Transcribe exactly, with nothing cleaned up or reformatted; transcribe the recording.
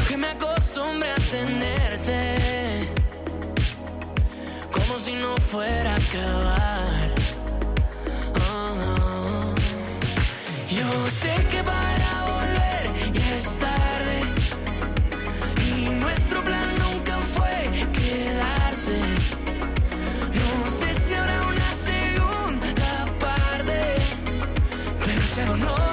que me acostumbré a tenerte como si no fuera a acabar. Oh, yo sé que para volver ya es tarde y nuestro plan nunca fue quedarse. No sé si habrá una segunda parte, pero si algo no